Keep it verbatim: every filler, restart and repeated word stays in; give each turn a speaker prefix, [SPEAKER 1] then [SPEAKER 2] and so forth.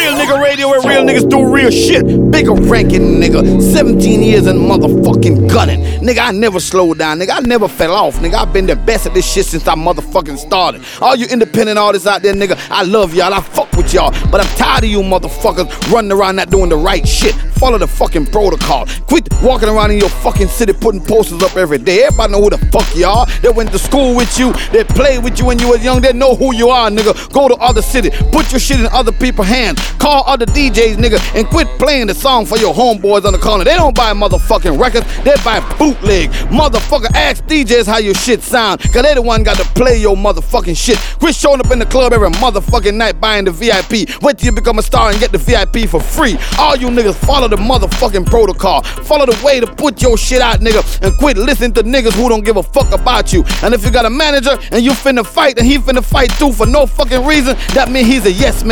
[SPEAKER 1] Real nigga radio where real niggas do real shit. Bigger ranking nigga, seventeen years and motherfucking gunning. Nigga, I never slowed down, nigga, I never fell off, nigga. I've been the best at this shit since I motherfucking started. All you independent artists out there, nigga, I love y'all, I fuck with y'all, but I'm tired of you motherfuckers running around not doing the right shit. Follow the fucking protocol. Quit walking around in your fucking city putting posters up every day. Everybody know who the fuck you are. They went to school with you, they played with you when you was young, they know who you are, nigga. Go to other city, put your shit in other people's hands, call other D Js, nigga, and quit playing the song for your homeboys on the corner. They don't buy motherfucking records, they buy bootleg. Motherfucker, ask D Js how your shit sound, cause they the one got to play your motherfucking shit. Quit showing up in the club every motherfucking night buying the V I P. Wait till you become a star and get the V I P for free. All you niggas follow the motherfucking protocol. Follow the way to put your shit out, nigga, and quit listening to niggas who don't give a fuck about you. And if you got a manager and you finna fight and he finna fight too for no fucking reason, that means he's a yes man.